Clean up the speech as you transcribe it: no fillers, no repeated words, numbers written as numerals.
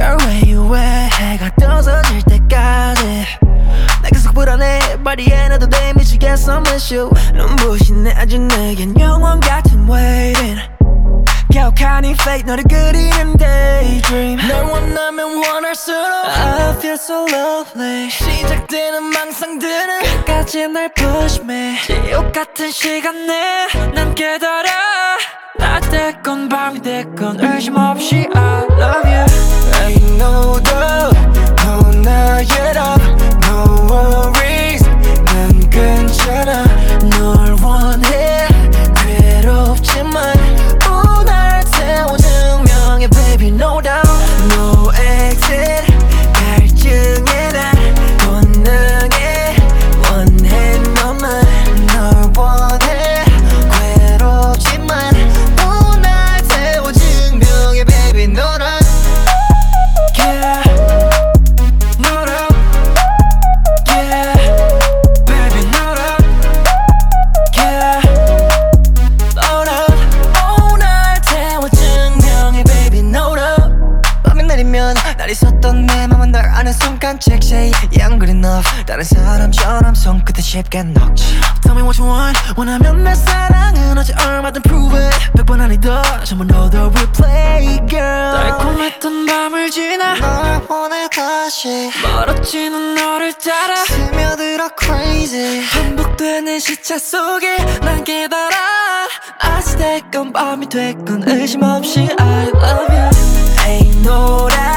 Girl where you at 해가 떠서 질 때까지 나 계속 불안해 Body에 나도 돼 미치겠어 miss you 눈부신 아주 내겐 영원 같은 waiting 격한 이 fate 너를 그리는 daydream 널 원하면 원할수록 I feel so lovely 시작되는 망상들은 끝까지 날 push me 지옥 같은 시간 내 난 깨달아 낮 됐건 밤이 됐건 의심 없이 I love you Ain't no doubt 너 나의 love No worries 난 괜찮아 널 원해 괴롭지만 날 태워 증명해 baby no doubt No exit 갈증에 난 본능해 원해 너만 널 원해 괴롭지만 날 태워 증명해 baby 너랑 Yeah 너랑 Yeah baby 너랑 Yeah 날 있었던 내 맘은 널 아는 순간 check say Yeah I'm good enough 다른 사람처럼 손끝에 쉽게 녹지 Tell me what you want 원하면 내 사랑은 어제 얼마든 prove it 100번 아니더 전부 너도 replay girl 달콤했던 밤을 지나 널 원해 다시 멀어지는 너를 따라 스며들어 crazy 반복되는 시차 속에 난 깨달아 아직 됐건 밤이 됐건 의심 없이 I love you Ain't no doubt